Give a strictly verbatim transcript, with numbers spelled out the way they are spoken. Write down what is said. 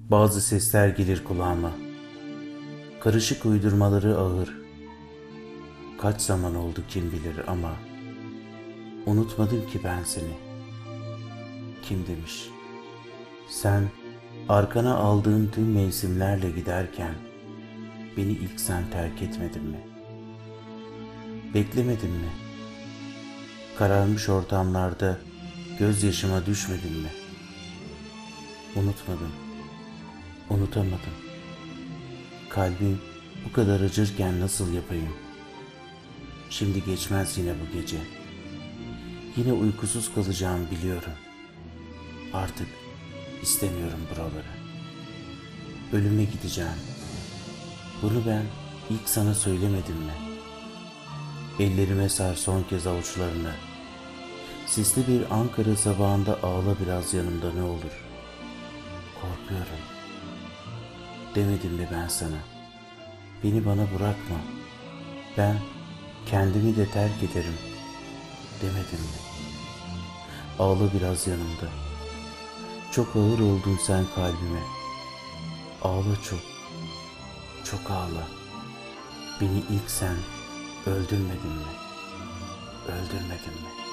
Bazı sesler gelir kulağıma. Karışık uydurmaları ağır. Kaç zaman oldu kim bilir ama unutmadım ki ben seni. Kim demiş? Sen arkana aldığın tüm mevsimlerle giderken beni ilk sen terk etmedin mi? Beklemedin mi? Kararmış ortamlarda gözyaşıma düşmedin mi? Unutmadım, unutamadım. Kalbim bu kadar acırken nasıl yapayım? Şimdi geçmez yine bu gece. Yine uykusuz kalacağım biliyorum. Artık istemiyorum buraları. Ölüme gideceğim. Bunu ben ilk sana söylemedim mi? Ellerime sar son kez avuçlarını. Sisli bir Ankara sabahında ağla biraz yanımda ne olur. Korkuyorum. Demedim mi ben sana? Beni bana bırakma. Ben kendimi de terk ederim. Demedim mi? Ağla biraz yanımda. Çok ağır oldun sen kalbime. Ağla çok, çok ağla. Beni ilk sen öldürmedin mi? Öldürmedin mi?